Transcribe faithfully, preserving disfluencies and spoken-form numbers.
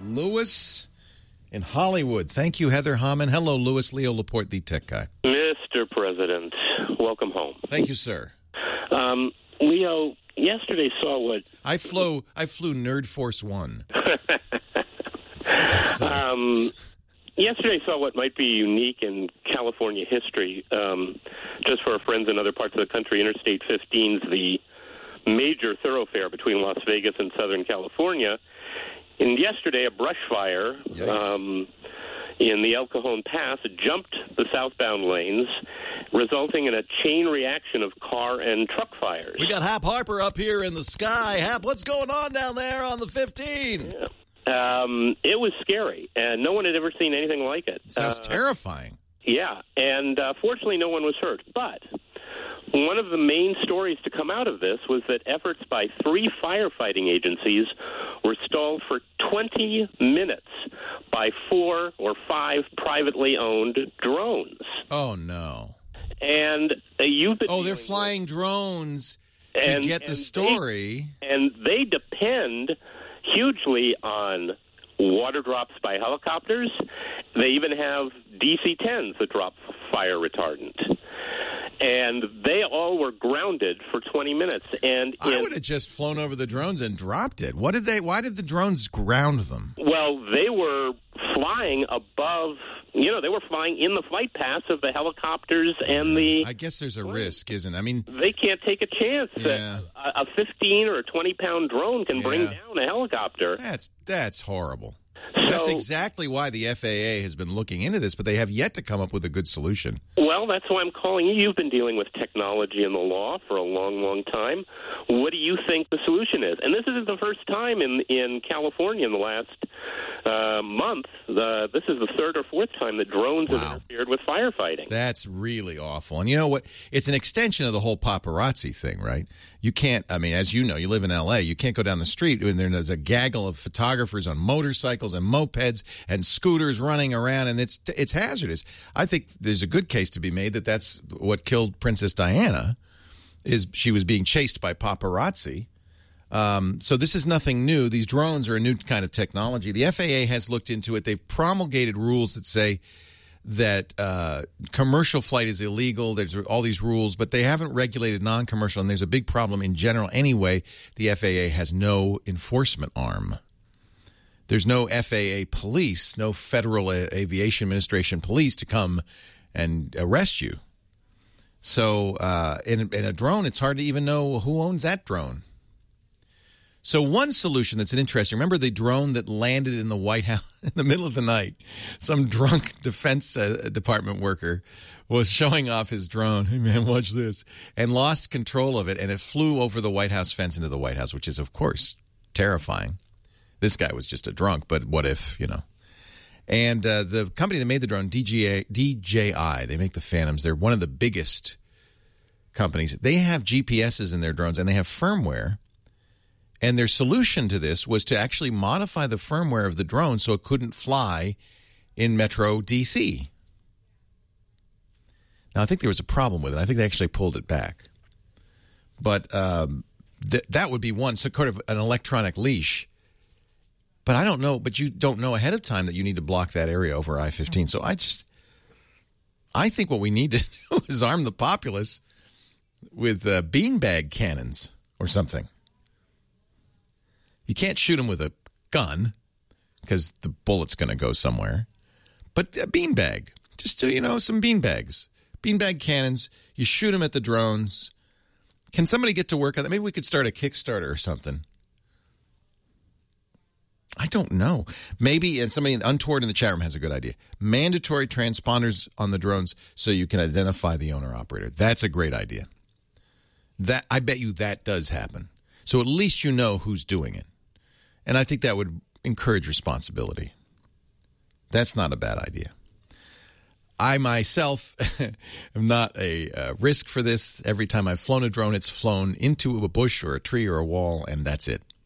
Lewis in Hollywood. Thank you, Heather Hammond. Hello, Lewis. Leo Laporte, the tech guy. Mister President, welcome home. Thank you, sir. Um, Leo, yesterday saw what... I flew, I flew Nerd Force One. um, yesterday saw what might be unique in California history. Um, just for our friends in other parts of the country, Interstate fifteen is the major thoroughfare between Las Vegas and Southern California. And yesterday, a brush fire um, in the El Cajon Pass jumped the southbound lanes, resulting in a chain reaction of car and truck fires. We got Hap Harper up here in the sky. Hap, what's going on down there on the fifteen? Yeah. Um, it was scary, and no one had ever seen anything like it. It sounds uh, terrifying. Yeah, and uh, fortunately no one was hurt. But one of the main stories to come out of this was that efforts by three firefighting agencies were stalled for twenty minutes by four or five privately owned drones. Oh, no. And uh, you've been Oh, they're flying with, drones to and, get the and story. They, and they depend hugely on water drops by helicopters. They even have D C tens that drop fire retardant. And they all were grounded for twenty minutes. And I in, would have just flown over the drones and dropped it. What did they? Why did the drones ground them? Well, they were flying above. You know, they were flying in the flight paths of the helicopters and the... I guess there's a risk, isn't it? I mean... They can't take a chance yeah. that a fifteen or a twenty-pound drone can yeah. bring down a helicopter. That's that's horrible. So, that's exactly why the F A A has been looking into this, but they have yet to come up with a good solution. Well, that's why I'm calling you. You've been dealing with technology and the law for a long, long time. What do you think the solution is? And this isn't the first time in, in California in the last uh, month. Uh, this is the third or fourth time that drones wow. have interfered with firefighting. That's really awful. And you know what? It's an extension of the whole paparazzi thing, right? You can't, I mean, as you know, you live in L A, you can't go down the street and there's a gaggle of photographers on motorcycles and mopeds and scooters running around, and it's it's hazardous. I think there's a good case to be made that that's what killed Princess Diana, is she was being chased by paparazzi. Um, so this is nothing new. These drones are a new kind of technology. The F A A has looked into it. They've promulgated rules that say that uh, commercial flight is illegal. There's all these rules, but they haven't regulated non-commercial, and there's a big problem in general anyway. The F A A has no enforcement arm. There's no F A A police, no Federal Aviation Administration police to come and arrest you. So uh, in, in a drone, it's hard to even know who owns that drone. So one solution that's an interesting, remember the drone that landed in the White House in the middle of the night? Some drunk Defense uh, Department worker was showing off his drone. Hey, man, watch this. And lost control of it, and it flew over the White House fence into the White House, which is, of course, terrifying. This guy was just a drunk, but what if, you know? And uh, the company that made the drone, D J I, they make the Phantoms. They're one of the biggest companies. They have G P S's in their drones, and they have firmware. And their solution to this was to actually modify the firmware of the drone so it couldn't fly in Metro D C. Now, I think there was a problem with it. I think they actually pulled it back. But um, th- that would be one, so kind of an electronic leash. But I don't know, but you don't know ahead of time that you need to block that area over I fifteen. So I just, I think what we need to do is arm the populace with uh, beanbag cannons or something. You can't shoot them with a gun because the bullet's going to go somewhere. But a beanbag, just do, you know, some beanbags, beanbag cannons. You shoot them at the drones. Can somebody get to work on that? Maybe we could start a Kickstarter or something. I don't know. Maybe, and somebody untoward in the chat room has a good idea. Mandatory transponders on the drones so you can identify the owner-operator. That's a great idea. That I bet you that does happen. So at least you know who's doing it. And I think that would encourage responsibility. That's not a bad idea. I myself am not a uh, risk for this. Every time I've flown a drone, it's flown into a bush or a tree or a wall, and that's it.